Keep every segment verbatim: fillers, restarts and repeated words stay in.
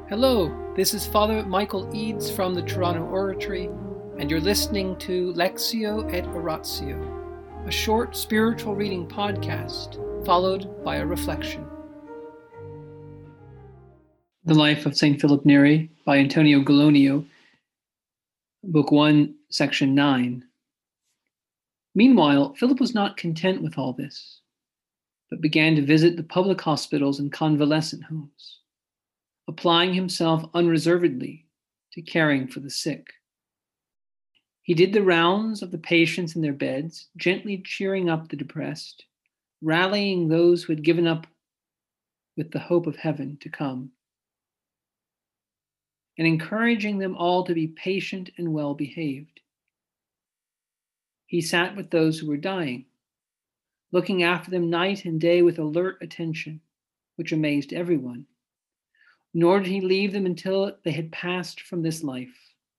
Hello, this is Father Michael Eads from the Toronto Oratory, and you're listening to Lectio et Oratio, a short spiritual reading podcast followed by a reflection. The Life of Saint Philip Neri by Antonio Gallonio, Book one, Section nine. Meanwhile, Philip was not content with all this, but began to visit the public hospitals and convalescent homes, applying himself unreservedly to caring for the sick. He did the rounds of the patients in their beds, gently cheering up the depressed, rallying those who had given up with the hope of heaven to come, and encouraging them all to be patient and well-behaved. He sat with those who were dying, looking after them night and day with alert attention, which amazed everyone. Nor did he leave them until they had passed from this life.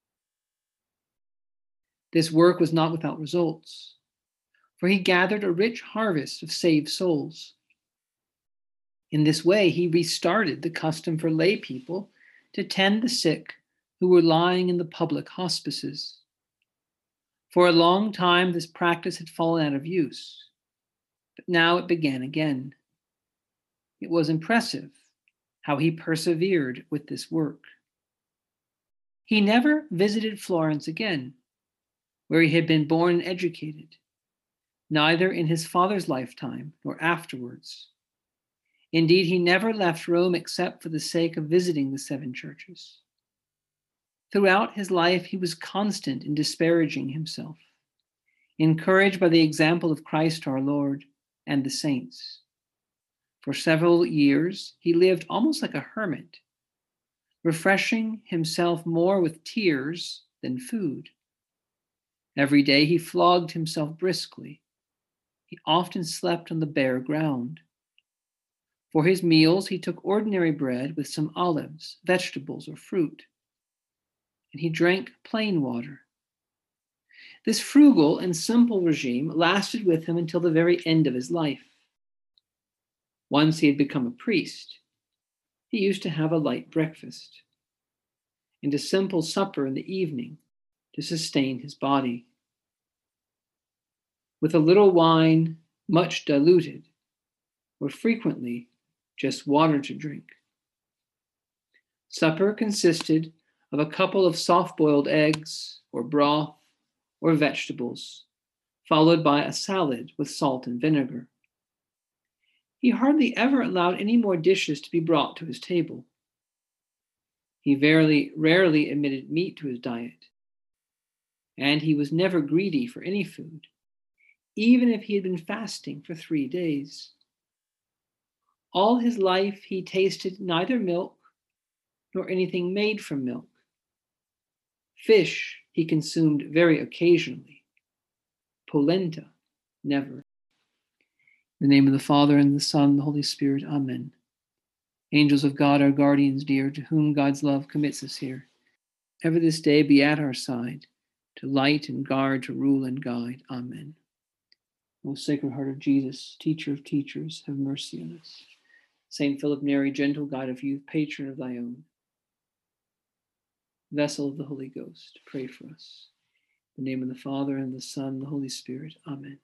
This work was not without results, for he gathered a rich harvest of saved souls. In this way, he restarted the custom for lay people to tend the sick who were lying in the public hospices. For a long time, this practice had fallen out of use, but now it began again. It was impressive how he persevered with this work. He never visited Florence again, where he had been born and educated, neither in his father's lifetime nor afterwards. Indeed, he never left Rome except for the sake of visiting the seven churches. Throughout his life, he was constant in disparaging himself, encouraged by the example of Christ our Lord and the saints. For several years, he lived almost like a hermit, refreshing himself more with tears than food. Every day he flogged himself briskly. He often slept on the bare ground. For his meals, he took ordinary bread with some olives, vegetables, or fruit, and he drank plain water. This frugal and simple regime lasted with him until the very end of his life. Once he had become a priest, he used to have a light breakfast and a simple supper in the evening to sustain his body, with a little wine, much diluted, or frequently just water to drink. Supper consisted of a couple of soft-boiled eggs, or broth, or vegetables, followed by a salad with salt and vinegar. He hardly ever allowed any more dishes to be brought to his table. He very rarely admitted meat to his diet, and he was never greedy for any food, even if he had been fasting for three days. All his life he tasted neither milk nor anything made from milk. Fish he consumed very occasionally. Polenta, never. In the name of the Father, and the Son, and the Holy Spirit, Amen. Angels of God, our guardians dear, to whom God's love commits us here, ever this day be at our side, to light and guard, to rule and guide. Amen. Most Sacred Heart of Jesus, teacher of teachers, have mercy on us. Saint Philip Neri, gentle guide of youth, patron of thy own, vessel of the Holy Ghost, pray for us. In the name of the Father, and the Son, and the Holy Spirit. Amen.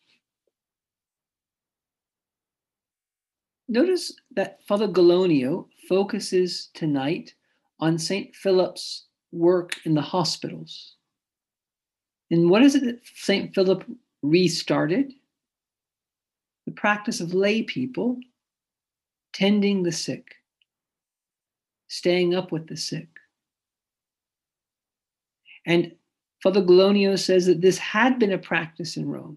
Notice that Father Gallonio focuses tonight on Saint Philip's work in the hospitals. And what is it that Saint Philip restarted? The practice of lay people tending the sick, staying up with the sick. And Father Gallonio says that this had been a practice in Rome.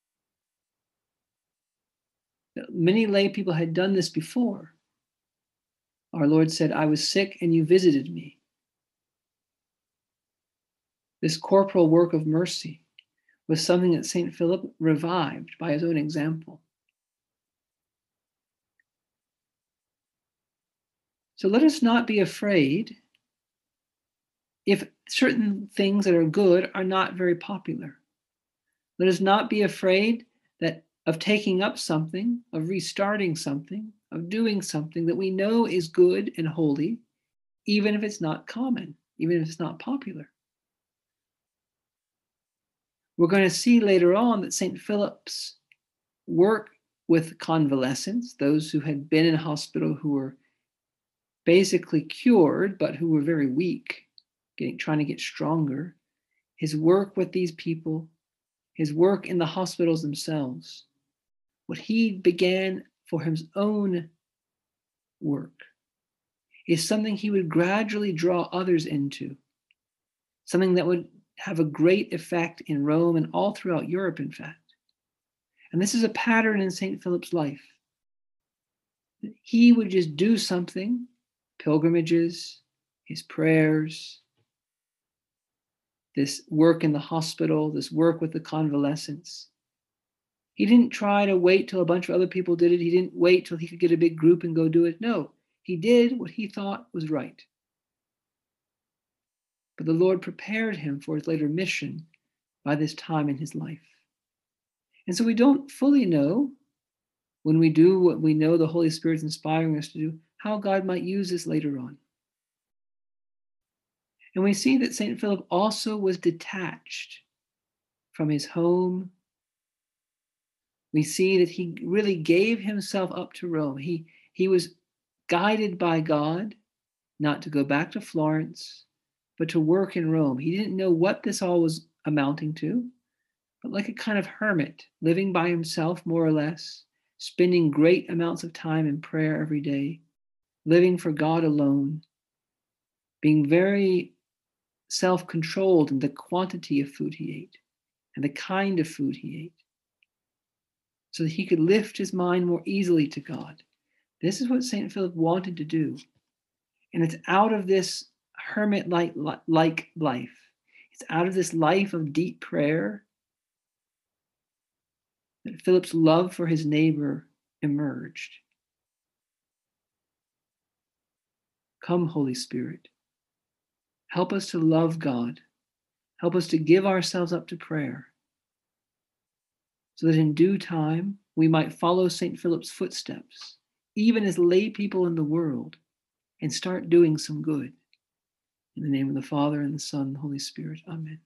Many lay people had done this before. Our Lord said, I was sick and you visited me. This corporal work of mercy was something that Saint Philip revived by his own example. So let us not be afraid if certain things that are good are not very popular. Let us not be afraid that of taking up something, of restarting something, of doing something that we know is good and holy, even if it's not common, even if it's not popular. We're going to see later on that Saint Philip's work with convalescents, those who had been in hospital who were basically cured, but who were very weak, getting, trying to get stronger, his work with these people, his work in the hospitals themselves, what he began for his own work is something he would gradually draw others into, something that would have a great effect in Rome and all throughout Europe, in fact. And this is a pattern in Saint Philip's life. He would just do something, pilgrimages, his prayers, this work in the hospital, this work with the convalescents. He didn't try to wait till a bunch of other people did it. He didn't wait till he could get a big group and go do it. No, he did what he thought was right. But the Lord prepared him for his later mission by this time in his life. And so we don't fully know, when we do what we know the Holy Spirit's inspiring us to do, how God might use this later on. And we see that Saint Philip also was detached from his home. We see that he really gave himself up to Rome. He, he was guided by God not to go back to Florence, but to work in Rome. He didn't know what this all was amounting to, but like a kind of hermit, living by himself more or less, spending great amounts of time in prayer every day, living for God alone, being very self-controlled in the quantity of food he ate and the kind of food he ate, so that he could lift his mind more easily to God. This is what Saint Philip wanted to do. And it's out of this hermit-like like life, it's out of this life of deep prayer that Philip's love for his neighbor emerged. Come, Holy Spirit. Help us to love God. Help us to give ourselves up to prayer, so that in due time we might follow Saint Philip's footsteps, even as lay people in the world, and start doing some good. In the name of the Father, and the Son, and the Holy Spirit. Amen.